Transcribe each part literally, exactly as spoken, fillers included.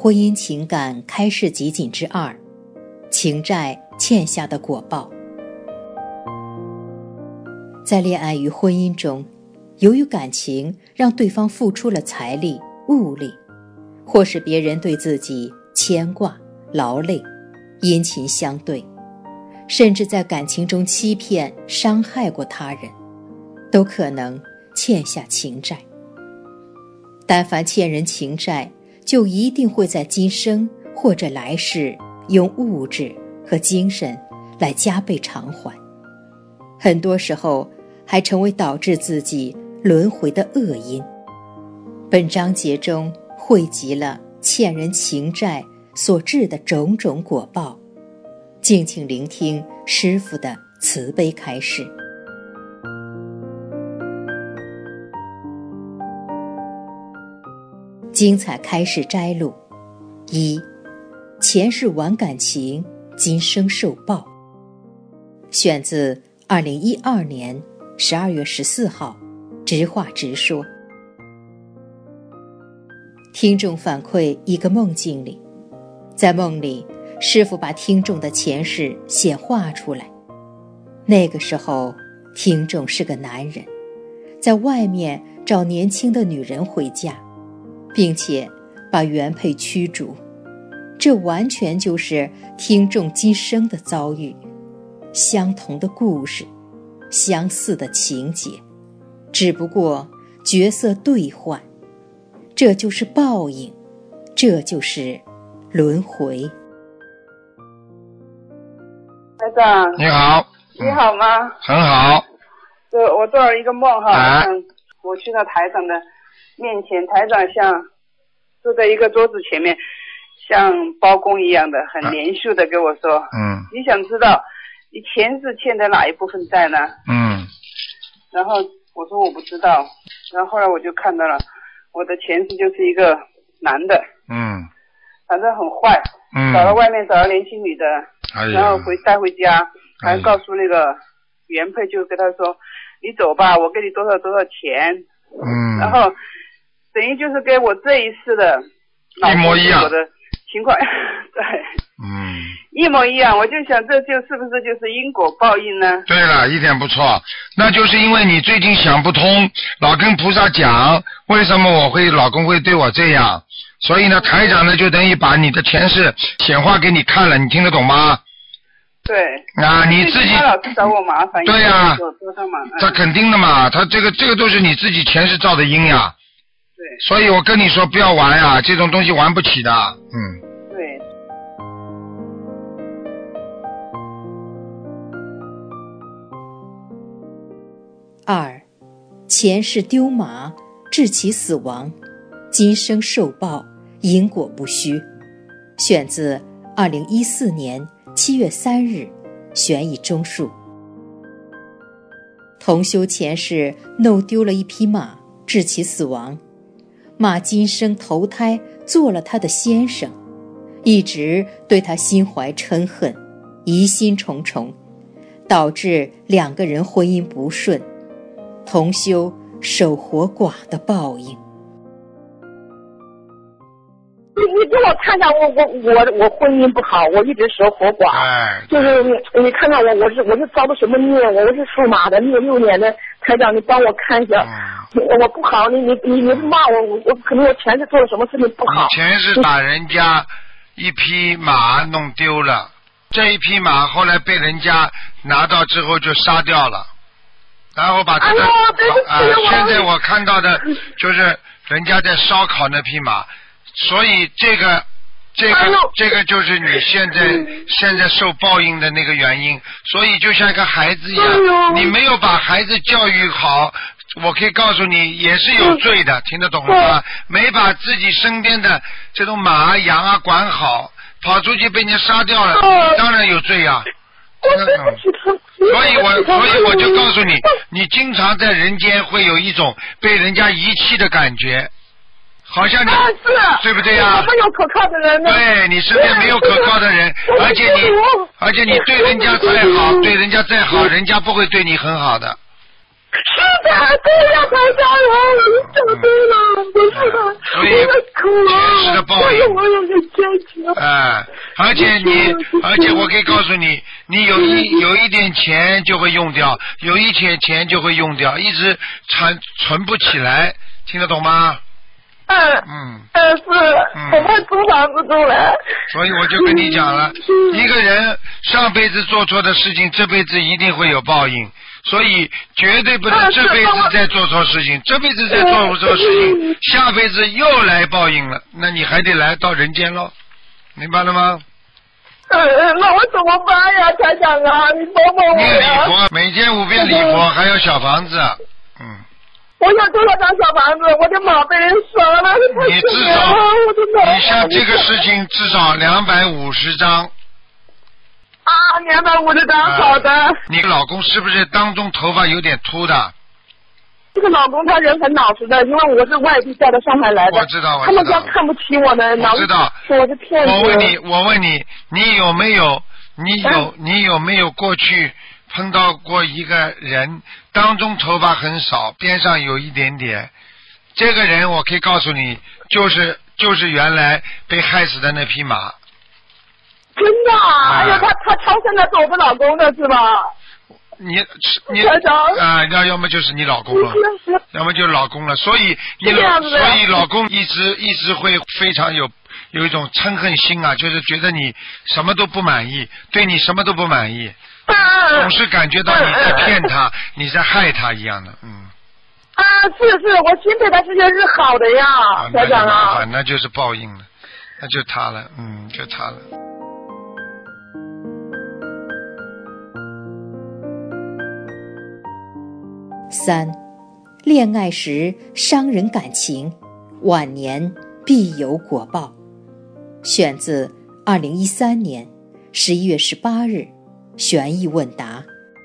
婚姻情感开市集锦之二，情债欠下的果报。在恋爱与婚姻中，由于感情让对方付出了财力、物力，或是别人对自己牵挂、劳累、殷勤相对，甚至在感情中欺骗、伤害过他人，都可能欠下情债。但凡欠人情债，就一定会在今生或者来世用物质和精神来加倍偿还，很多时候还成为导致自己轮回的恶因。本章节中汇集了欠人情债所致的种种果报，敬请聆听师父的慈悲开示。精彩开示摘录：一、前世玩感情，今生受报。选自二零一二年十二月十四号，直话直说。听众反馈一个梦境里，在梦里，师父把听众的前世显化出来。那个时候，听众是个男人，在外面找年轻的女人回家，并且把原配驱逐。这完全就是听众今生的遭遇，相同的故事，相似的情节，只不过角色兑换。这就是报应，这就是轮回。 台长， 你好。 你好吗？ 很好。 对，我做了一个梦哈， 啊、 嗯，我去到台长的面前，台长像坐在一个桌子前面，像包公一样的，很连续的给我说， 嗯， 你想知道你前世欠的哪一部分债呢？ 嗯， 然后我说我不知道，然后后来我就看到了，我的前世就是一个男的， 嗯， 反正很坏， 嗯， 找到外面找到年轻女的， 哎、 然后回带回家，还告诉那个原配，就跟他说，哎、你走吧，我给你多少多少钱， 嗯， 然后等于就是跟我这一世的一模一样我的情况，对， 嗯， 一模一样。我就想这就是不是就是因果报应呢？ 对了，一点不错，那就是因为你最近想不通，老跟菩萨讲为什么我会老公会对我这样，所以呢台长呢就等于把你的前世显化给你看了，你听得懂吗？ 对啊，你自己他老是找我麻烦， 对呀、啊，他嗯、 肯定的嘛，他这个这个都是你自己前世造的因呀。 对， 所以我跟你说不要玩呀，这种东西玩不起的。嗯。 对。 二，前世丢马致其死亡，今生受报，因果不虚。选自二零一四年七月三日，悬疑综述。同修前世弄丢了一匹马，致其死亡。马今生投胎做了他的先生，一直对他心怀嗔恨，疑心重重，导致两个人婚姻不顺，同修守活寡的报应。 你你给我看看我我我我婚姻不好，我一直守活寡， 哎、 就是你看看我我是我是遭的什么孽，我是属马的，六六年的，台长你帮我看一下，嗯、我不好，你你你你骂我，我我可能我前世做了什么事情不好。 你前世把人家一匹马弄丢了，这一匹马后来被人家拿到之后就杀掉了，然后把这个、哎、啊，现在我看到的就是人家在烧烤那匹马。所以这个这个这个就是你现在现在受报应的那个原因，所以就像一个孩子一样，你没有把孩子教育好，我可以告诉你也是有罪的，听得懂了吗？没把自己身边的这种马啊羊啊管好，跑出去被人家杀掉了，你当然有罪啊。所以我所以我就告诉你，你经常在人间会有一种被人家遗弃的感觉。好像你、 啊、是对不对呀？ 我没有可靠的人呢。 对，你身边没有可靠的人，而且你而且你对人家再好，对人家再好，人家不会对你很好的。 是的，对呀，台长啊，你讲对了，不是的，我的苦啊，我有我有个坚持。 哎，而且你，而且我可以告诉你，你有一有一点钱就会用掉，有一点钱就会用掉，一直存存不起来，听得懂吗？ 嗯嗯， 但是我怕租房子住了。 所以我就跟你讲了，一个人上辈子做错的事情，这辈子一定会有报应，所以绝对不能这辈子再做错事情，这辈子再做错事情，下辈子又来报应了，那你还得来到人间喽，明白了吗？ 嗯，那我怎么办呀，台长啊，你帮帮我呀！ 念礼佛，每天五遍礼佛，还有小房子，嗯。 我想多少张小房子？我的马被人杀了， 你至少，你像这个事情至少两百五十张。 啊，两百五十张，好的。 你老公是不是当中头发有点秃的？ 这个老公他人很老实的，因为我是外地带到上海来的。 我知道，我知道。 他们家看不起我们， 我知道。 说我是骗子。 我问你，我问你，你有没有，你有，嗯、你有没有过去碰到过一个人？当中头发很少，边上有一点点。这个人我可以告诉你，就是就是原来被害死的那匹马。 真的？啊、哎呀，他他超生的是我的老公的是吧？ 你你啊，要、呃、要么就是你老公了，要么就是老公了。所以你所以老公一直一直会非常有有一种嗔恨心啊，就是觉得你什么都不满意，对你什么都不满意。总是感觉到你在骗他，你在害他一样的，嗯。 啊，是是，我心对他这些是好的呀，台长啊。 那就是报应了，那就他了，嗯，就他了。 三，恋爱时伤人感情，晚年必有果报。选自二零一三年十一月十八日。悬疑问答。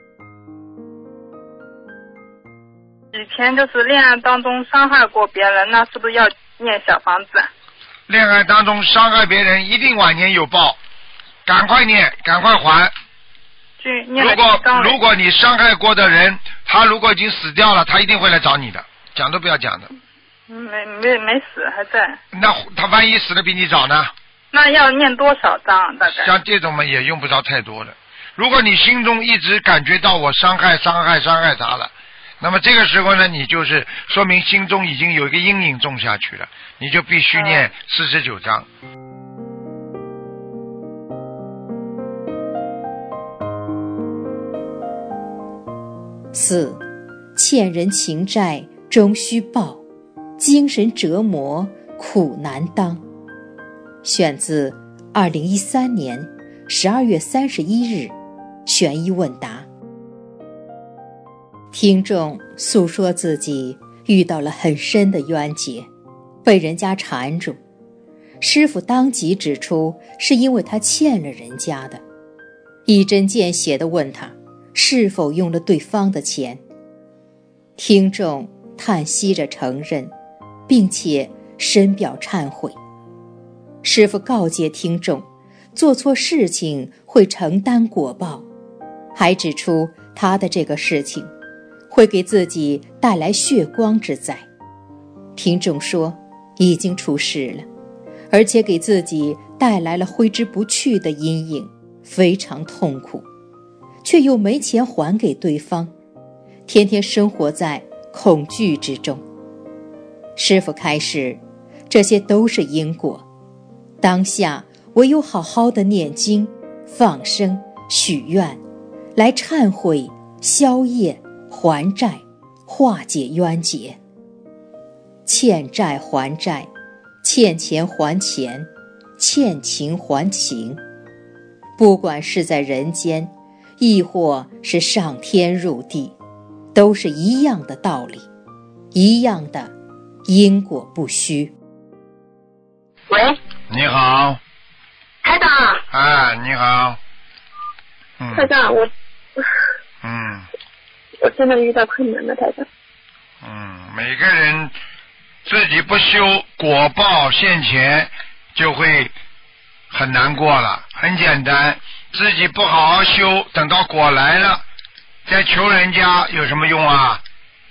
以前就是恋爱当中伤害过别人，那是不是要念小房子？ 恋爱当中伤害别人，一定晚年有报，赶快念，赶快还。如果如果你伤害过的人，他如果已经死掉了，他一定会来找你的，讲都不要讲的。 没没没死，还在。 那他万一死的比你早呢？ 那要念多少章？大概？ 像这种嘛，也用不着太多的。如果你心中一直感觉到我伤害伤害伤害他了，那么这个时候呢，你就是说明心中已经有一个阴影种下去了，你就必须念四十九章。 四，欠人情债终须报，精神折磨苦难当。选自二零一三年十二月三十一日。悬疑问答。听众诉说自己遇到了很深的冤结，被人家缠住，师父当即指出是因为他欠了人家的，一针见血地问他是否用了对方的钱。听众叹息着承认，并且深表忏悔。师父告诫听众，做错事情会承担果报，还指出他的这个事情会给自己带来血光之灾。听众说已经出事了，而且给自己带来了挥之不去的阴影，非常痛苦，却又没钱还给对方，天天生活在恐惧之中。师父开示，这些都是因果，当下唯有好好的念经、放生、许愿，来忏悔、消业、还债，化解冤结。欠债还债，欠钱还钱，欠情还情。不管是在人间，亦或是上天入地，都是一样的道理，一样的因果不虚。 喂， 你好， 台长。 哎，你好。嗯。 台长，我， 嗯， 我真的遇到困难了，台长。 嗯，每个人自己不修，果报现前就会很难过了。很简单，自己不好好修，等到果来了再求人家有什么用啊？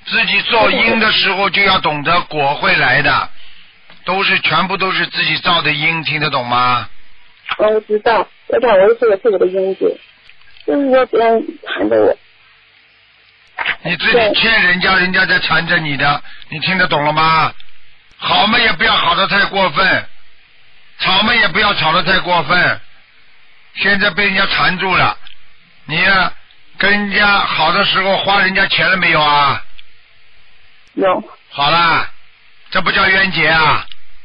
自己做因的时候就要懂得果会来的，都是全部都是自己造的因，听得懂吗？ 我知道，我讲我是我是我的因果，就是说别人缠着我。 你自己欠人家，人家在缠着你的，你听得懂了吗？好嘛也不要好的太过分，吵嘛也不要吵得太过分。现在被人家缠住了，你跟人家好的时候花人家钱了没有啊？ 有。 好啦，这不叫冤结啊。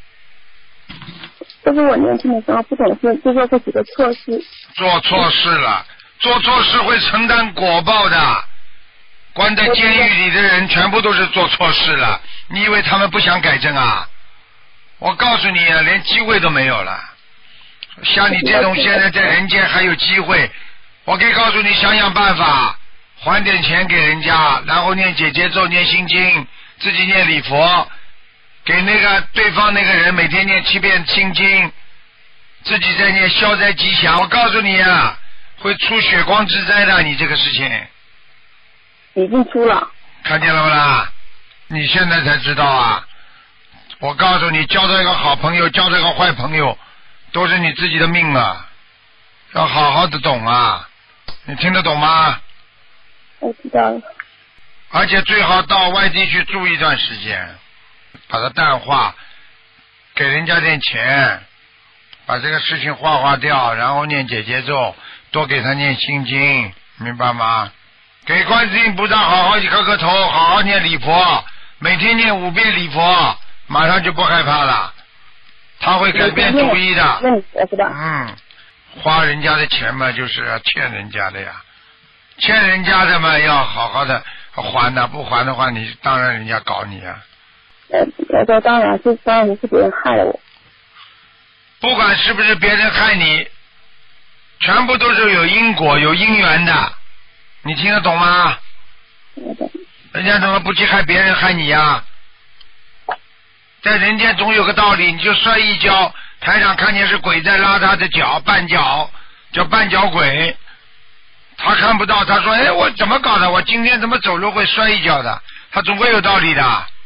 就是我年轻的时候不懂事，就做过几个错事。 做错事了，做错事会承担果报的。关在监狱里的人全部都是做错事了，你以为他们不想改正啊？我告诉你，连机会都没有了。像你这种现在在人间还有机会，我可以告诉你想想办法，还点钱给人家，然后念解结咒、念心经，自己念礼佛，给那个对方那个人每天念七遍心经，自己在念消灾吉祥。我告诉你啊，会出血光之灾的，你这个事情。 已经出了。 看见了不啦？你现在才知道啊！我告诉你，交到一个好朋友，交到一个坏朋友，都是你自己的命啊！要好好的懂啊！你听得懂吗？ 我知道了。 而且最好到外地去住一段时间，把它淡化，给人家点钱，把这个事情化化掉，然后念解结咒，多给他念心经，明白吗？给观世音菩萨好好磕磕头，好好念礼佛，每天念五遍礼佛，马上就不害怕了，他会改变主意的。嗯，花人家的钱嘛，就是欠人家的呀，欠人家的嘛，要好好的还的，不还的话，你当然人家搞你啊。 呃，这当然是当然是别人害了我。 不管是不是别人害你，全部都是有因果、有因缘的。你听得懂吗？人家怎么不去害别人害你呀？在人间总有个道理，你就摔一跤，台上看见是鬼在拉他的脚，绊脚叫绊脚鬼，他看不到，他说哎，我怎么搞的，我今天怎么走路会摔一跤的，他总会有道理的。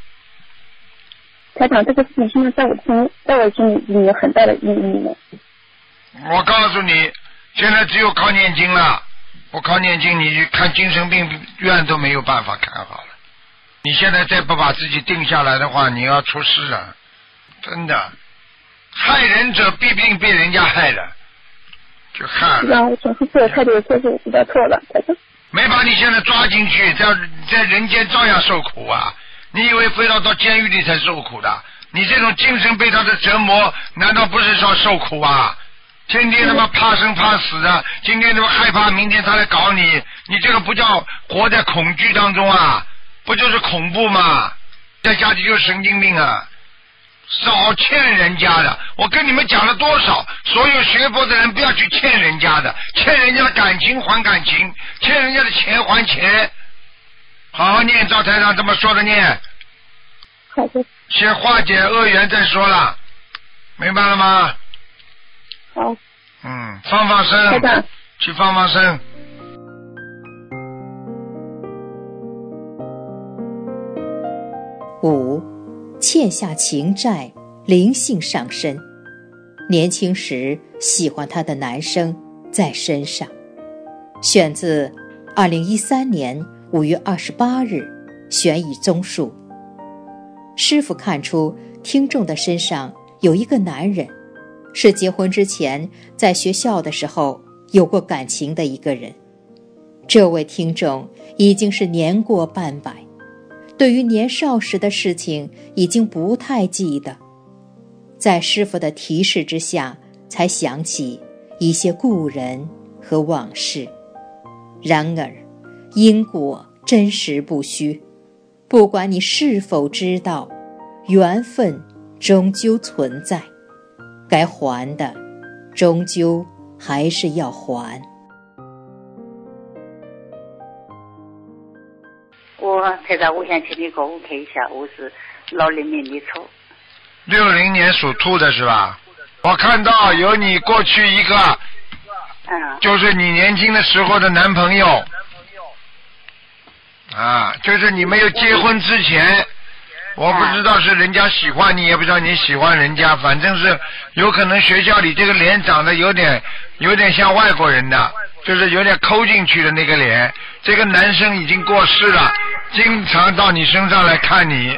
台长，这个事情现在在我心在我心里有很大的阴影了。 我告诉你，现在只有靠念经了，不靠念经，你看精神病院都没有办法看好了。你现在再不把自己定下来的话，你要出事啊！真的，害人者必定被人家害的，就害了。 让我总是做太多的错事，知道错了。 没把你现在抓进去，在在人间照样受苦啊！你以为非要到监狱里才受苦的？你这种精神被他的折磨，难道不是说受苦啊？天天他妈怕生怕死的，今天他妈害怕，明天他来搞你，你这个不叫活在恐惧当中啊？不就是恐怖吗？在家里就是神经病啊！少欠人家的，我跟你们讲了多少，所有学佛的人不要去欠人家的，欠人家的感情还感情，欠人家的钱还钱，好好念，照台上这么说的念。 好的。 先化解恶缘再说了，明白了吗？ 好。 嗯，放放生，去放放生。 五，欠下情债，灵性上身。年轻时喜欢他的男生在身上。选自二零一三年五月二十八日悬疑综述。师父看出听众的身上有一个男人，是结婚之前在学校的时候有过感情的一个人。这位听众已经是年过半百，对于年少时的事情已经不太记得，在师父的提示之下，才想起一些故人和往事。然而，因果真实不虚，不管你是否知道，缘分终究存在，该还的，终究还是要还。 我台长，我想请你给我看一下，我是老零年的兔。 六零年属兔的是吧？我看到有你过去一个，嗯，就是你年轻的时候的男朋友。 啊，就是你没有结婚之前，我不知道是人家喜欢你，也不知道你喜欢人家，反正是有可能学校里这个脸长得有点有点像外国人的，就是有点抠进去的那个脸。这个男生已经过世了，经常到你身上来看你。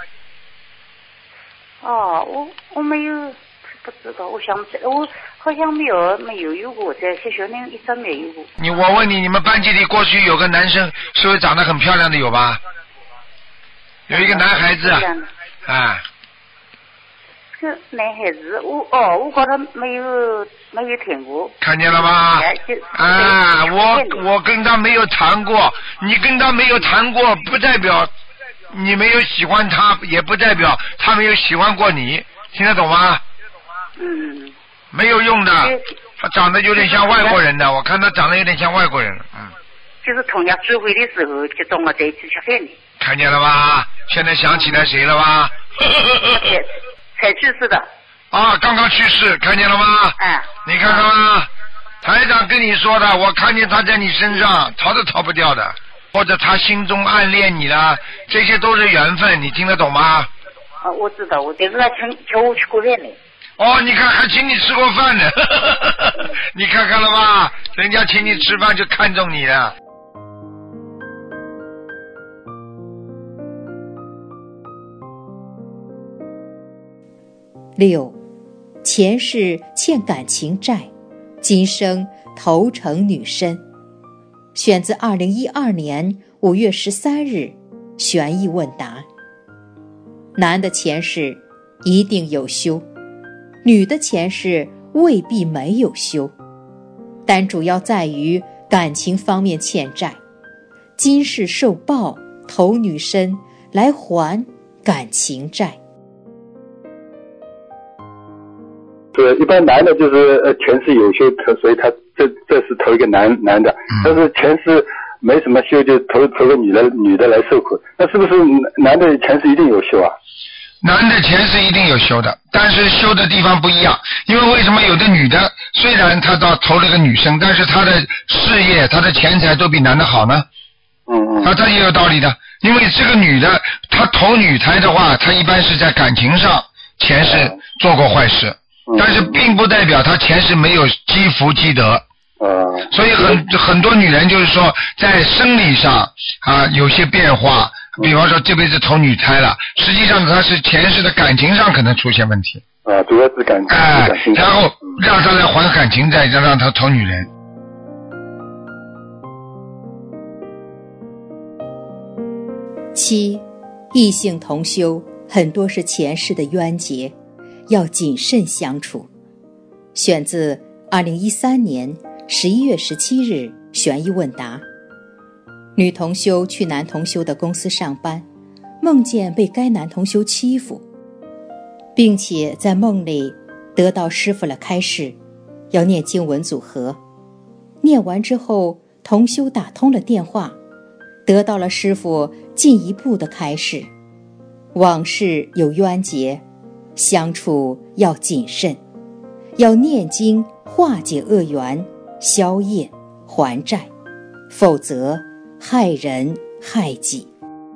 哦，我我没有不知道，我想不起来，我好像没有没有有过，在学校里一直没有过。 你我问你，你们班级里过去有个男生，是不是长得很漂亮的有吧？有一个男孩子啊，啊。 这男孩子，我哦，我觉得没有没有听过。 看见了吗？啊，我我跟他没有谈过，你跟他没有谈过，不代表你没有喜欢他，也不代表他没有喜欢过你，听得懂吗？ 嗯。 没有用的，他长得有点像外国人的，我看他长得有点像外国人，嗯。 就是同样聚会的时候，就跟我在一起吃饭的。 看见了吧？现在想起来谁了吧？ 才去世的。 啊，刚刚去世，看见了吗？ 嗯。 你看看吗？台长跟你说的，我看见他在你身上，逃都逃不掉的，或者他心中暗恋你了，这些都是缘分，你听得懂吗？ 啊，我知道，我但是他请请我去过饭的。 哦，你看还请你吃过饭呢，你看看了吧？人家请你吃饭就看中你了。 六，前世欠感情债，今生投成女身。选自二零一二年五月十三日悬疑问答。男的前世一定有修，女的前世未必没有修，但主要在于感情方面欠债，今世受报投女身来还感情债。 是一般男的就是呃前世有修，所以他这这是投一个男男的，但是前世没什么修就投投个女的女的来受苦，那是不是男的前世一定有修啊？ 男的前世一定有修的，但是修的地方不一样，因为为什么有的女的虽然她到投了个女生，但是她的事业她的钱财都比男的好呢？ 嗯嗯。 啊，这也有道理的，因为这个女的她投女胎的话，她一般是在感情上前世做过坏事。但是并不代表她前世没有积福积德， 呃， 所以很很多女人就是说在生理上啊有些变化，比方说这辈子投女胎了，实际上她是前世的感情上可能出现问题， 啊，主要是感情， 哎，然后让她来还感情债，再让她投女人。 七，异性同修很多是前世的冤结，要谨慎相处。选自二零一三年十一月十七日悬疑问答。女同修去男同修的公司上班，梦见被该男同修欺负，并且在梦里得到师父了开示，要念经文组合。念完之后，同修打通了电话，得到了师父进一步的开示，往事有冤结，相处要谨慎，要念经化解恶缘，消业还债，否则害人害己。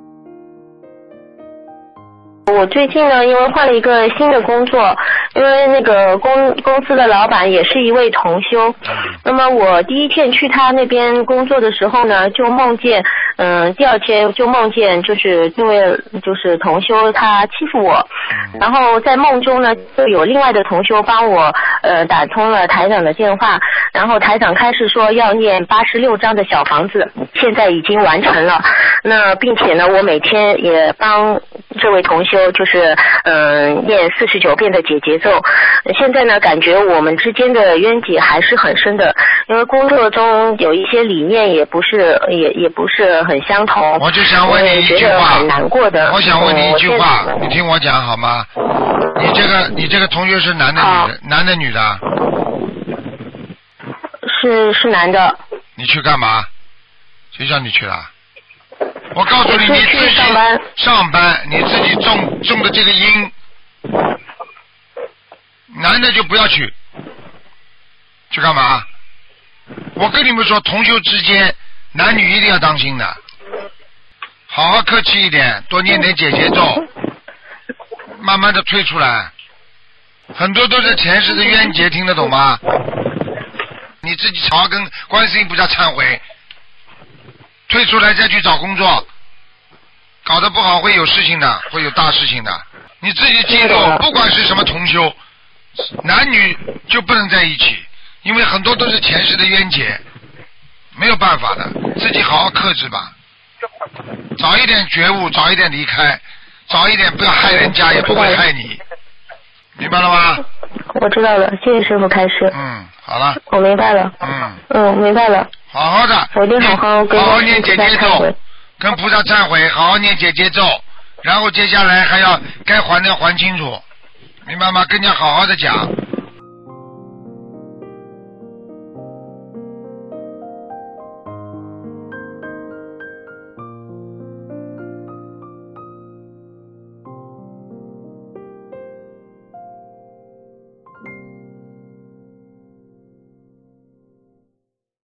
我最近呢，因为换了一个新的工作，因为那个公公司的老板也是一位同修，那么我第一天去他那边工作的时候呢，就梦见，嗯、呃，第二天就梦见就是这位就是同修他欺负我，然后在梦中呢，就有另外的同修帮我呃打通了台长的电话，然后台长开始说要念八十六章的小房子，现在已经完成了。那并且呢，我每天也帮这位同修就是嗯、呃、念四十九遍的解结咒。现在呢，感觉我们之间的冤结还是很深的，因为工作中有一些理念也不是也也不是很相同。 我就想问你一句话， 很难过的。 我想问你一句话，你听我讲好吗？你这个你这个同学是男的女的？男的女的？ 是是男的。 你去干嘛？谁叫你去了？我告诉你，你自己上班， 上班你自己种种的这个因，男的就不要去，去干嘛？我跟你们说，同修之间男女一定要当心的。 好好客气一点，多念点解结咒，慢慢的退出来。很多都是前世的冤结，听得懂吗？你自己好好跟观世音菩萨忏悔，退出来再去找工作，搞得不好会有事情的，会有大事情的。你自己记住，不管是什么同修，男女就不能在一起，因为很多都是前世的冤结，没有办法的，自己好好克制吧。早一点觉悟，早一点离开，早一点不要害人家，也不会害你，明白了吗？ 我知道了，谢谢师傅开示。 嗯，好了。 我明白了。 嗯。 嗯，明白了。 好好的。 我一定好好跟好好念姐姐咒，跟菩萨忏悔，好好念姐姐咒，然后接下来还要该还的还清楚，明白吗？跟人家好好的讲，